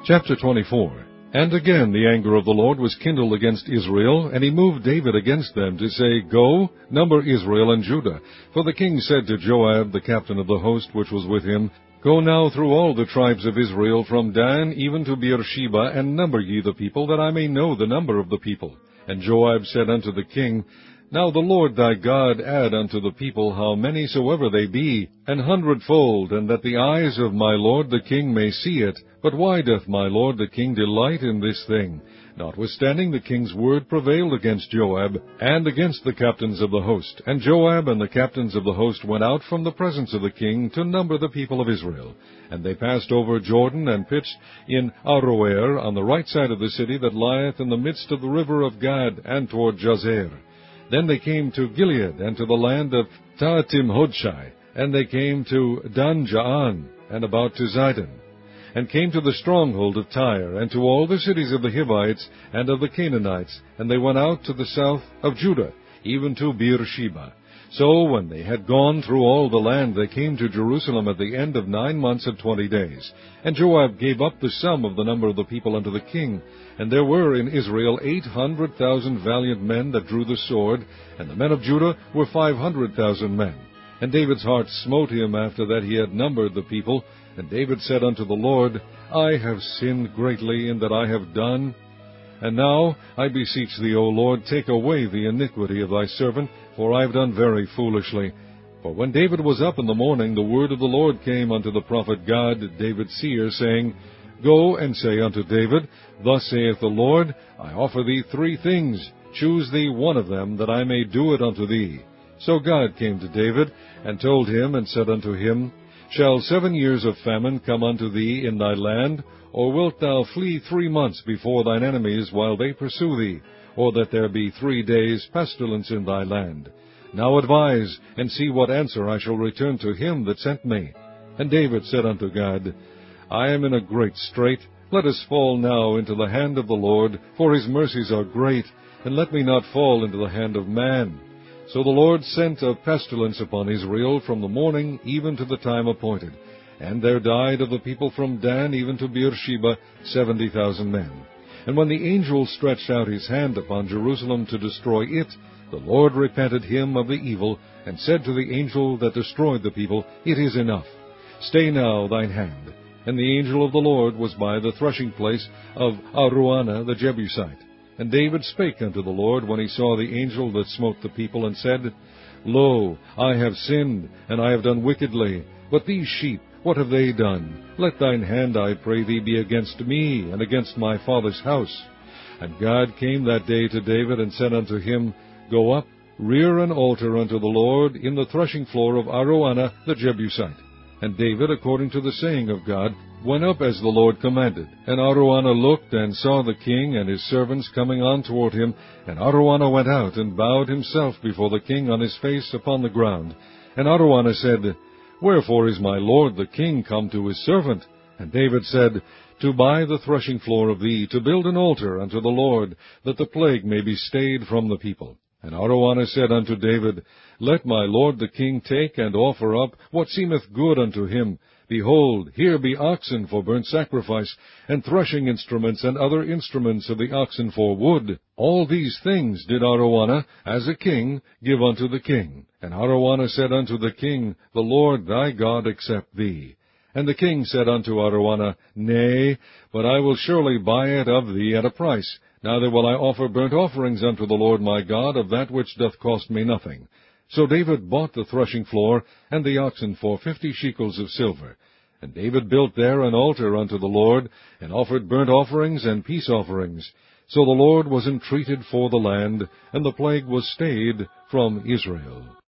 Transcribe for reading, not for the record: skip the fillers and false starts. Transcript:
Chapter 24. And again the anger of the Lord was kindled against Israel, and he moved David against them to say, Go, number Israel and Judah. For the king said to Joab, the captain of the host which was with him, Go now through all the tribes of Israel, from Dan even to Beersheba, and number ye the people, that I may know the number of the people. And Joab said unto the king, Now the Lord thy God add unto the people how many soever they be, 100-fold, and that the eyes of my lord the king may see it. But why doth my lord the king delight in this thing? Notwithstanding the king's word prevailed against Joab, and against the captains of the host. And Joab and the captains of the host went out from the presence of the king to number the people of Israel. And they passed over Jordan, and pitched in Aroer, on the right side of the city that lieth in the midst of the river of Gad, and toward Jazer. Then they came to Gilead, and to the land of Tahtim-Hodshai, and they came to Dan-Jaan, and about to Zidon, and came to the stronghold of Tyre, and to all the cities of the Hivites and of the Canaanites, and they went out to the south of Judah, even to Beersheba. So when they had gone through all the land, they came to Jerusalem at the end of 9 months and 20 days. And Joab gave up the sum of the number of the people unto the king. And there were in Israel 800,000 valiant men that drew the sword, and the men of Judah were 500,000 men. And David's heart smote him after that he had numbered the people. And David said unto the Lord, I have sinned greatly in that I have done. And now, I beseech thee, O Lord, take away the iniquity of thy servant, for I have done very foolishly. For when David was up in the morning, the word of the Lord came unto the prophet Gad, David's seer, saying, Go and say unto David, Thus saith the Lord, I offer thee 3 things. Choose thee one of them, that I may do it unto thee. So God came to David, and told him, and said unto him, Shall 7 years of famine come unto thee in thy land? Or wilt thou flee 3 months before thine enemies while they pursue thee? Or that there be 3 days pestilence in thy land? Now advise, and see what answer I shall return to him that sent me. And David said unto God, I am in a great strait. Let us fall now into the hand of the Lord, for his mercies are great, and let me not fall into the hand of man. So the Lord sent a pestilence upon Israel from the morning even to the time appointed. And there died of the people from Dan even to Beersheba 70,000 men. And when the angel stretched out his hand upon Jerusalem to destroy it, the Lord repented him of the evil, and said to the angel that destroyed the people, It is enough. Stay now thine hand. And the angel of the Lord was by the threshing place of Araunah the Jebusite. And David spake unto the Lord when he saw the angel that smote the people, and said, Lo, I have sinned, and I have done wickedly. But these sheep, what have they done? Let thine hand, I pray thee, be against me, and against my father's house. And God came that day to David, and said unto him, Go up, rear an altar unto the Lord in the threshing floor of Araunah the Jebusite. And David, according to the saying of God, went up as the Lord commanded. And Araunah looked, and saw the king and his servants coming on toward him. And Araunah went out, and bowed himself before the king on his face upon the ground. And Araunah said, Wherefore is my lord the king come to his servant? And David said, To buy the threshing floor of thee, to build an altar unto the Lord, that the plague may be stayed from the people. And Araunah said unto David, Let my lord the king take and offer up what seemeth good unto him. Behold, here be oxen for burnt sacrifice, and threshing instruments, and other instruments of the oxen for wood. All these things did Araunah, as a king, give unto the king. And Araunah said unto the king, The Lord thy God accept thee. And the king said unto Araunah, Nay, but I will surely buy it of thee at a price. Neither will I offer burnt offerings unto the Lord my God of that which doth cost me nothing. So David bought the threshing floor and the oxen for 50 shekels of silver. And David built there an altar unto the Lord, and offered burnt offerings and peace offerings. So the Lord was entreated for the land, and the plague was stayed from Israel.